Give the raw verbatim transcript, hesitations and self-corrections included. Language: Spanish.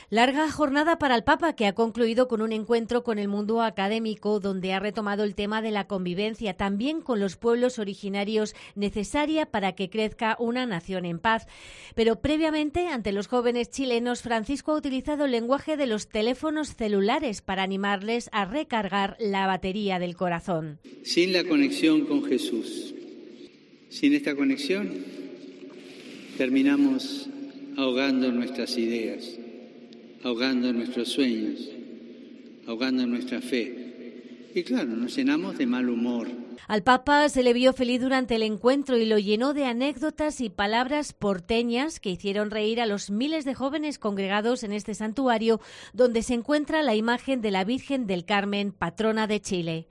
Larga jornada para el Papa, que ha concluido con un encuentro con el mundo académico, donde ha retomado el tema de la convivencia, también con los pueblos originarios, necesaria para que crezca una nación en paz. Pero previamente, ante los jóvenes chilenos, Francisco ha utilizado el lenguaje de los teléfonos celulares para animarles a recargar la batería del corazón. Sin la conexión con Jesús, sin esta conexión, terminamos ahogando nuestras ideas, ahogando nuestros sueños, ahogando nuestra fe. Y claro, nos llenamos de mal humor. Al Papa se le vio feliz durante el encuentro y lo llenó de anécdotas y palabras porteñas que hicieron reír a los miles de jóvenes congregados en este santuario, donde se encuentra la imagen de la Virgen del Carmen, patrona de Chile.